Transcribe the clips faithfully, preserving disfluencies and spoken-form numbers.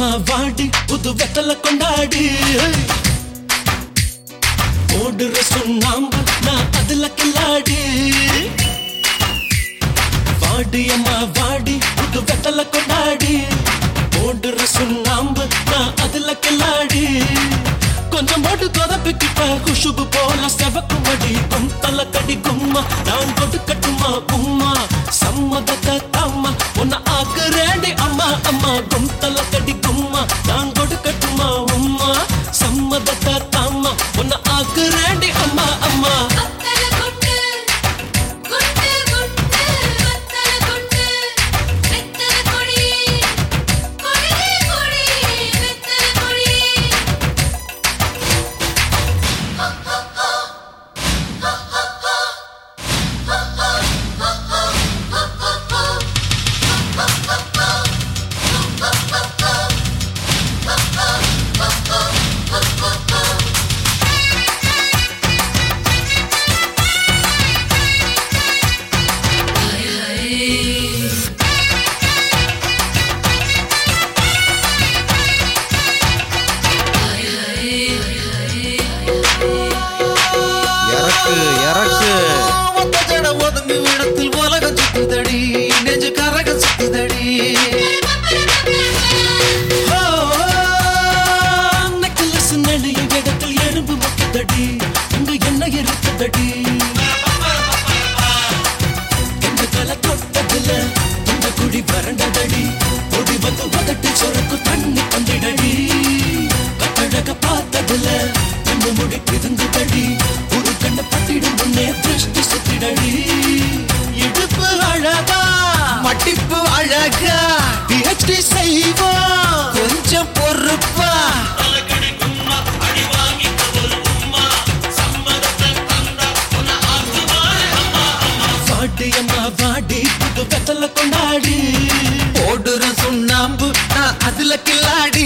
அம்மா வாடி புது வெத்தல கொண்டாடி ஓடுற சுண்ணாம்பு நான் அதுல கில்லாடி வாடி அம்மா வாடி புது வெத்தல கொண்டாடி ஓடுற சுண்ணாம்பு நான் அதுல கில்லாடி கொஞ்சம் போட்டு கொதப்பிக்கிட்ட குஷுபு போல செவக்கு மடி கொந்தல கடி கும்மா நான் கொடுக்கட்டுமா உம்மா சம்மதத்தை தாமா உன்னை ஆக்குறேண்டி அம்மா அம்மா கொந்தல கடி கும்மா நான் கொடுக்கட்டுமா உம்மா சம்மதத்தை தாமா உன்னை ஆக்குறேண்டி அம்மா அம்மா கொஞ்சம் பொறுப்பா வாடி அம்மா வாடி புது வெத்தல கொண்டாடி ஓடுற சுண்ணாம்பு நான் அதுல கில்லாடி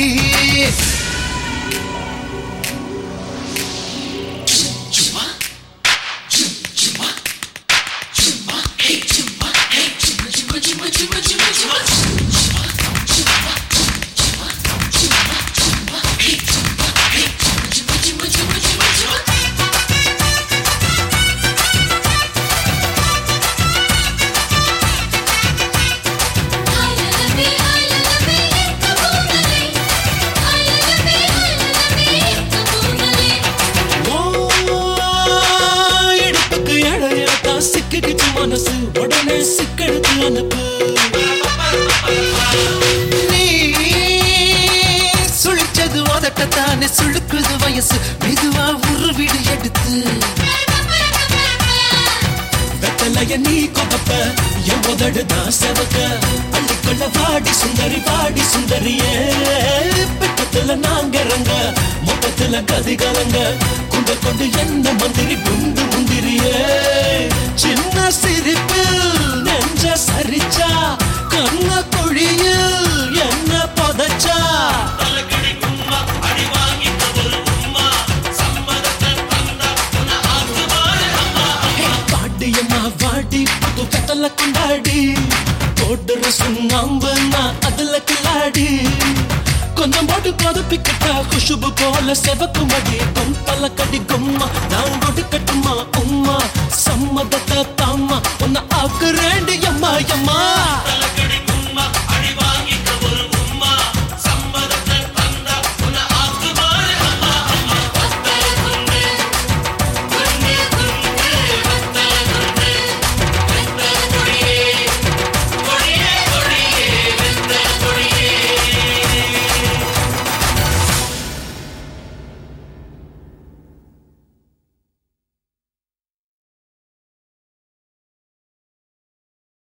மனசு உடனே சிக்கெடுத்து அனுப்பு நீ சுழிச்சது உதட்டத்தானே சுழுக்குது வயசு மெதுவா உருவிடு எடுத்து வெத்தலைய நீ கொதப்ப என் உதடுதான் செவக்க அள்ளிக்கொள்ள வாடி சுந்தரி வாடி சுந்தரியே பிட்டத்துல நாங்க இறங்க மொத்தத்துல கதி கலங்க குண்ட கொண்டு என்ன மந்திரி குண்டு முந்திரியே சின்ன சிரிப்பு நெஞ்ச சரிச்சா கண்ண குழியில் என்ன புதைச்சா பாட்டியம்மா வாடி புது கத்தல கொண்டாடி போடுற சுண்ணாம்பு நான் அதுல கில்லாடி கொஞ்சம் போட்டு கொதப்பிக்கிட்டா குஷுபு போல செவக்கு மடி கொந்தல கடி கும்மா நான் கொடுக்கட்டுமா உம்மா சம்மதத்தை தாமா உன்னை ஆக்குறேண்டி அம்மா அம்மா